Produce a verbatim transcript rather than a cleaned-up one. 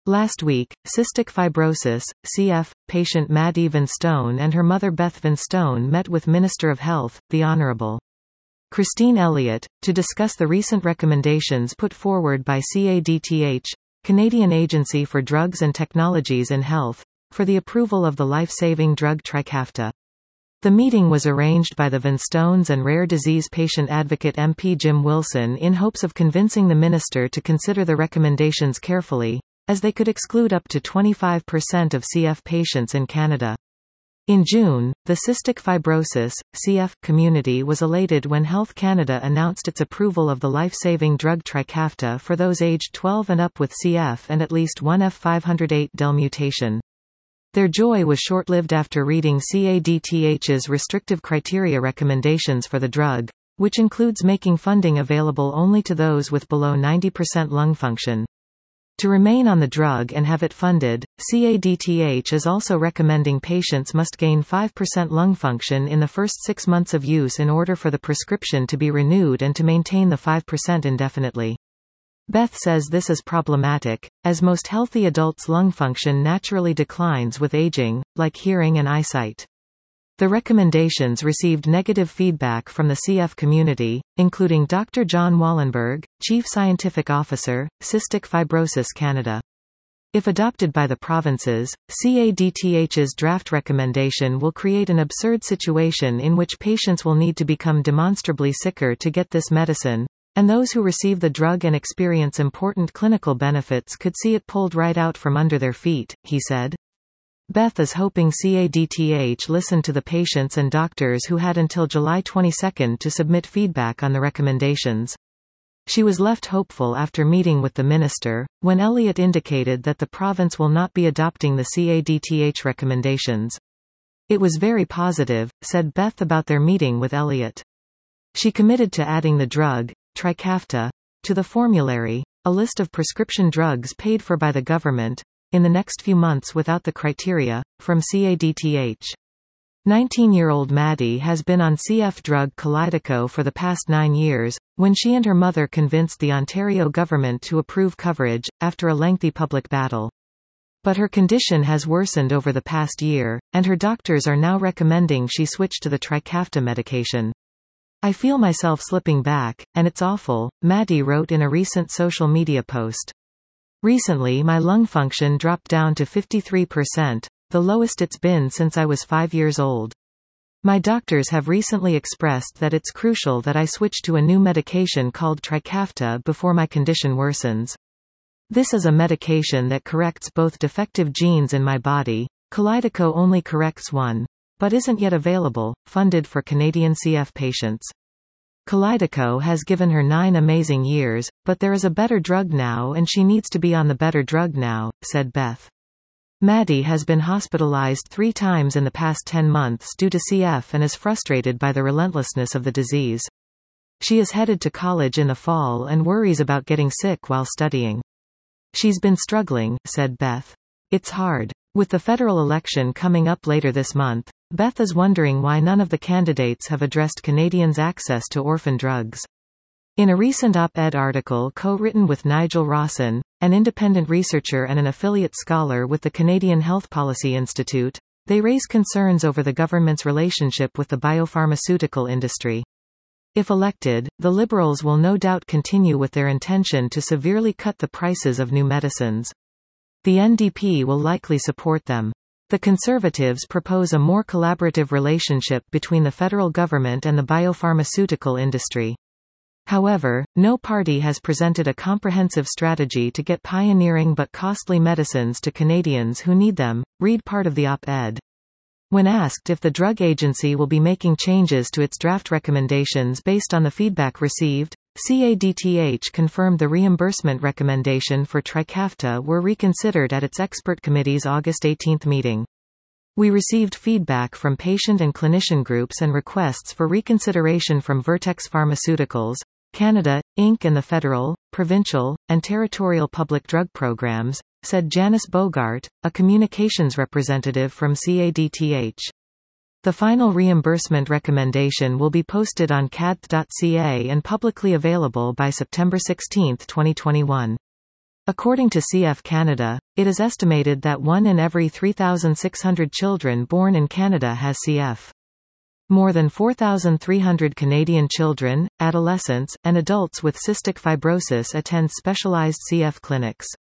Last week, cystic fibrosis, C F, patient Maddie Vanstone and her mother Beth Vanstone met with Minister of Health, the Honourable Christine Elliott, to discuss the recent recommendations put forward by C A D T H, Canadian Agency for Drugs and Technologies in Health, for the approval of the life-saving drug Trikafta. The meeting was arranged by the Vanstones and rare disease patient advocate M P Jim Wilson in hopes of convincing the minister to consider the recommendations carefully, as they could exclude up to twenty-five percent of C F patients in Canada. In June, the cystic fibrosis, C F, community was elated when Health Canada announced its approval of the life-saving drug Trikafta for those aged twelve and up with C F and at least one F five oh eight del mutation. Their joy was short-lived after reading C A D T H's restrictive criteria recommendations for the drug, which includes making funding available only to those with below ninety percent lung function. To remain on the drug and have it funded, C A D T H is also recommending patients must gain five percent lung function in the first six months of use in order for the prescription to be renewed and to maintain the five percent indefinitely. Beth says this is problematic, as most healthy adults' lung function naturally declines with aging, like hearing and eyesight. The recommendations received negative feedback from the C F community, including Doctor John Wallenberg, Chief Scientific Officer, Cystic Fibrosis Canada. If adopted by the provinces, C A D T H's draft recommendation will create an absurd situation in which patients will need to become demonstrably sicker to get this medicine, and those who receive the drug and experience important clinical benefits could see it pulled right out from under their feet, he said. Beth is hoping C A D T H listened to the patients and doctors who had until July twenty-second to submit feedback on the recommendations. She was left hopeful after meeting with the minister, when Elliott indicated that the province will not be adopting the C A D T H recommendations. It was very positive, said Beth about their meeting with Elliott. She committed to adding the drug, Trikafta, to the formulary, a list of prescription drugs paid for by the government, in the next few months without the criteria, from C A D T H. nineteen-year-old Maddie has been on C F drug Kalydeco for the past nine years, when she and her mother convinced the Ontario government to approve coverage, after a lengthy public battle. But her condition has worsened over the past year, and her doctors are now recommending she switch to the Trikafta medication. I feel myself slipping back, and it's awful, Maddie wrote in a recent social media post. Recently my lung function dropped down to fifty-three percent, the lowest it's been since I was five years old. My doctors have recently expressed that it's crucial that I switch to a new medication called Trikafta before my condition worsens. This is a medication that corrects both defective genes in my body. Kalydeco only corrects one, but isn't yet available, funded for Canadian C F patients. Kalydeco has given her nine amazing years, but there is a better drug now and she needs to be on the better drug now, said Beth. Maddie has been hospitalized three times in the past ten months due to C F and is frustrated by the relentlessness of the disease. She is headed to college in the fall and worries about getting sick while studying. She's been struggling, said Beth. It's hard. With the federal election coming up later this month, Beth is wondering why none of the candidates have addressed Canadians' access to orphan drugs. In a recent op-ed article co-written with Nigel Rawson, an independent researcher and an affiliate scholar with the Canadian Health Policy Institute, they raise concerns over the government's relationship with the biopharmaceutical industry. If elected, the Liberals will no doubt continue with their intention to severely cut the prices of new medicines. The N D P will likely support them. The Conservatives propose a more collaborative relationship between the federal government and the biopharmaceutical industry. However, no party has presented a comprehensive strategy to get pioneering but costly medicines to Canadians who need them. Read part of the op-ed. When asked if the drug agency will be making changes to its draft recommendations based on the feedback received, C A D T H confirmed the reimbursement recommendation for Trikafta were reconsidered at its expert committee's August eighteenth meeting. We received feedback from patient and clinician groups and requests for reconsideration from Vertex Pharmaceuticals, Canada, Incorporated and the federal, provincial, and territorial public drug programs, said Janice Bogart, a communications representative from C A D T H. The final reimbursement recommendation will be posted on C A D T dot C A and publicly available by September sixteenth twenty twenty-one. According to C F Canada, it is estimated that one in every three thousand six hundred children born in Canada has C F. More than four thousand three hundred Canadian children, adolescents, and adults with cystic fibrosis attend specialized C F clinics.